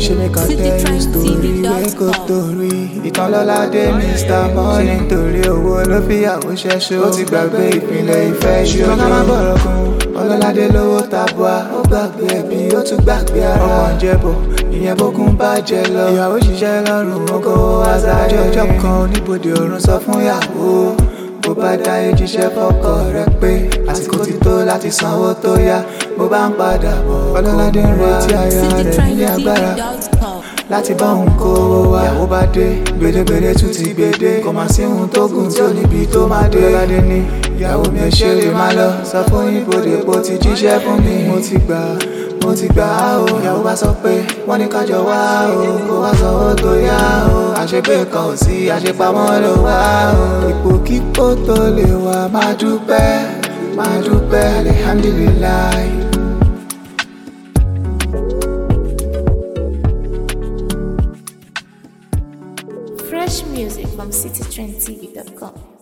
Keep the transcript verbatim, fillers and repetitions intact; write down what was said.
Ṣé mi kà tẹ́ ní story wey kò torí. Ìtànlọ́ládé mister Money nítorí owó ló fìyàwó ṣẹ́ṣó. Ó ti gbàgbé ìpínlẹ̀ ìfẹ́ ìṣòro. Ṣùgbọ́n ká má bọ̀rọ̀ kun ọlọ́ládé lówó tabua. Ó gbàgbé ẹbí ó tún gbàgbé ara. Ọmọ ìjẹ́bọ̀ ìyẹn bókun bàjẹ́ lọ. Ìyàwó ṣiṣẹ́ lọ́rùn oko aṣáájú. Ọjọ́ kan oníbodè ọ̀run sọ fún ìyàwó. Bó bá dáyé jíṣẹ́ fọ́kọ rẹ pé àsìkò ti tó láti sanwó tó yá. Bó bá ń padà bọ̀ ọlọ́ládé ń retí aya rẹ̀ nílé agbára láti bá òun kó owó wá. Ìyàwó bá dé gbèdégbèdé tún ti gbèdé. Kò máa sí ohun tó gùn tí ò níbi tó máa dé. Ọlọ́ládé ní ìyàwó mi ò ṣe lè má lọ. Sọ fún oníbodè pé ó ti jíṣẹ́ fún mi. Mo ti gbà mo ti gbà á o. Ìyàwó bá sọ pé wọ́n ní kájọ wá o. Kó wá sanwó tó yá o. Àṣegbé kan ò sí àṣepamọ́ ló wá o. Ipòkípò tó lè wà máa dúpẹ́ máa dúpẹ́ alihamdulilayi. Fresh music from city trend t v dot com.